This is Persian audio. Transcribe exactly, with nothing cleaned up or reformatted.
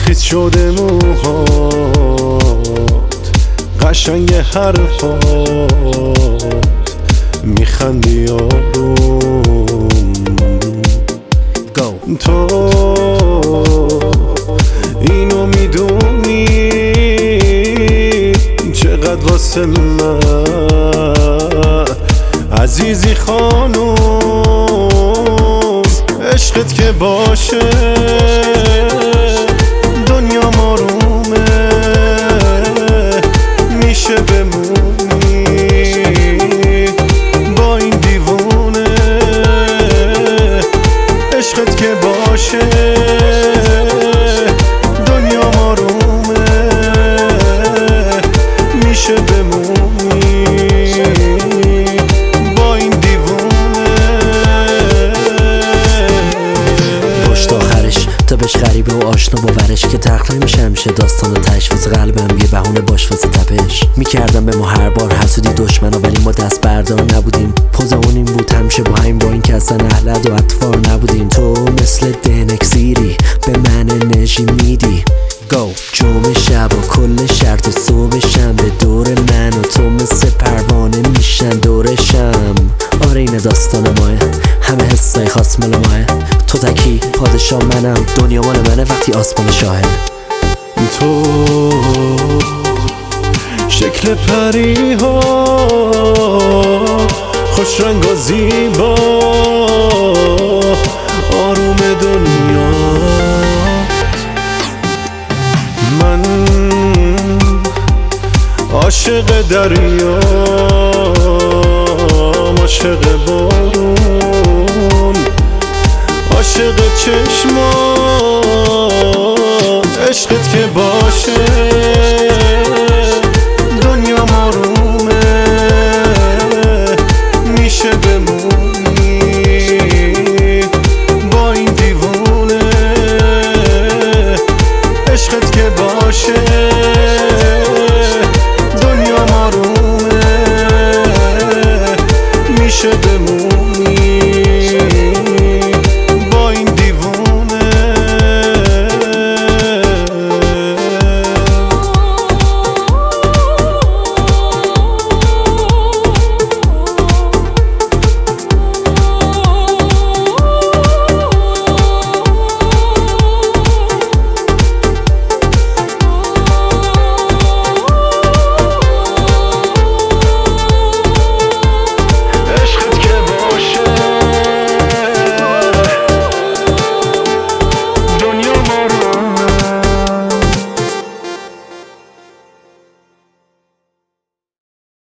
خیس شده موهات، قشنگ حرفات، میخندی آروم. تو اینو میدونی چقدر واسه من عزیزی خانوم. عشقت که باشه دنیا آرومه، میشه بمونی با این دیوونه. عشقت که باشه دنیا آرومه، میشه بمونی با این دیوونه. پشت آخرش تا بهش غریبه و آشنا باورش که تخت نمیشه همیشه داستان و تشویز قلبم یه بهونه باش واسه تپش. میکردم به ما هر بار حسودی دشمنا، ولی ما دست بردار نبودیم. پوزمون این بود همیشه با همین، با این که اصلا اهلد و اطفار نبودیم. تو مثل دنکسیری به من انرژی میدی. گو جمعه شب و کل شرط و صبح شنبه دور من و تو مثل پروانه میشن دورشم. آره این داستان ماه، همه حسای خاص مال ماه. تو تکی پادشاه منم، دنیا مال منه وقتی آسمان شاهه. تو شکل پری ها خوش رنگ و زیبا، آروم دنیا. من عاشق دریا، عاشق بارون، عاشق چشما